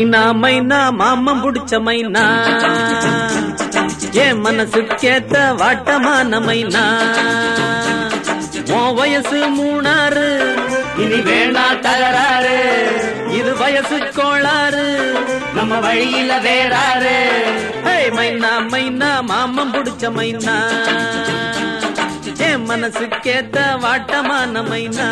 மைனா மைனா மாமம் புடிச்ச மைனா என் மனசுக்கேத்த வாட்டமான மைனா உன் வயசு 3 இனி வேணா தகராறு இது வயசு கோளாறு நம்ம வழியில வேறாரு மைனா மைனா மாமம் புடிச்ச மைனா என் மனசுக்கேத்த வாட்டமான மைனா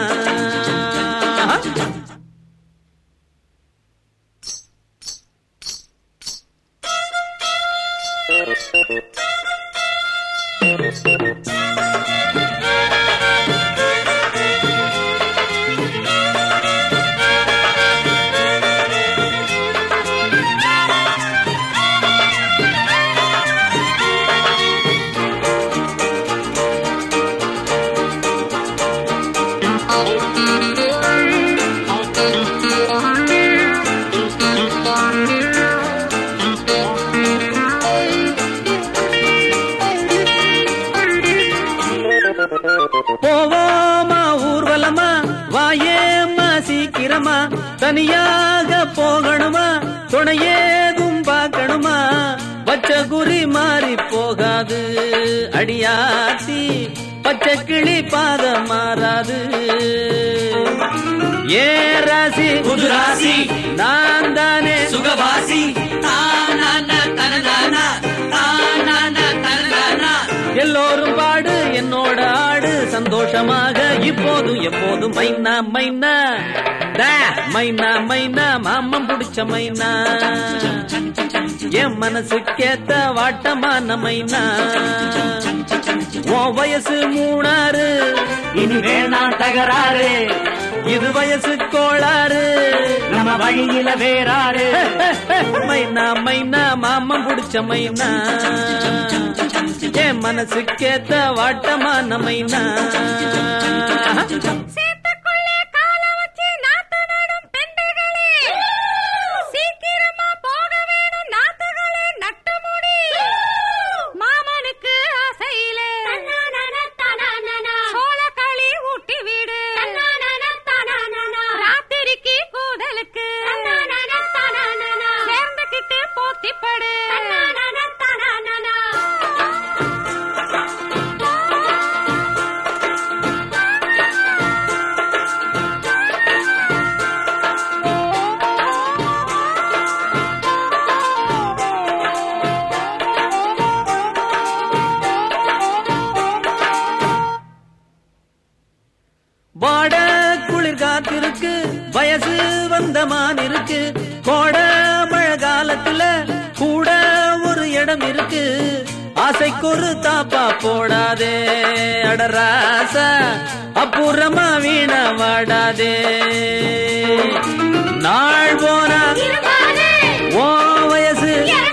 போவோமா ஊர்வலமா வாயேம்மா சீக்கிரமா தனியாக போகணுமா துணையேதும் பார்க்கணுமா பச்சை குறி மாறி போகாது அடியாத்தி பச்சை கிளி பாத மாறாது ஏ ராசி புது ராசி நான் தானே சுகவாசி எல்லோரும் பாடு என்னோட ஆடு சந்தோஷமாக இப்போதும் எப்போதும் மைனா மைனா மைனா மைனா மாமம் புடிச்ச மைனா என் மனசுக்கேத்த வாட்டமான மைனா உன் வயசு 3 இனி வேணா தகராறு இது வயசு கோளாறு நம்ம வழியில வேறாரு மைனா மைனா மாமம் புடிச்ச மைனா என் மனசுக்கேத்த வாட்டமான மைனா வாட குளிர் காத்திருக்கு வயசு வந்தமான் இருக்கு கோட மழை காலத்துல கூட ஒரு இடம் இருக்கு ஆசைக்கொரு தாப்பா போடாதே அடராசா அப்புறமா வீண வாடாதே நாள் போனா ஓ வயசு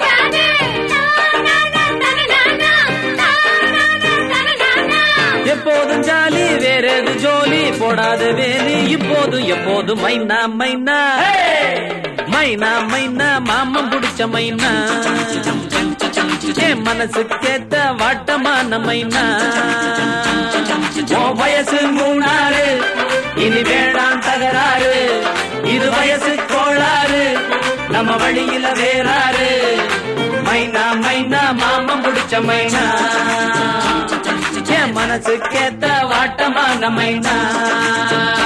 எப்போதும் ஜாலி வேறது ஜோலி போடாத வேலி இப்போதும் எப்போதும் மைனா மைனா மைனா மைனா மாமம் புடிச்ச மைனா என் மனசுக்கேத்த வாட்டமான மைனா உன் வயசு 3 இனி வேணாம் தகராறு இது வயசு கோளாறு நம்ம வழியில வேறாரு மைனா மைனா மாமம் புடிச்ச மைனா என் மனசுக்கேத்த வாட்டமான மைனா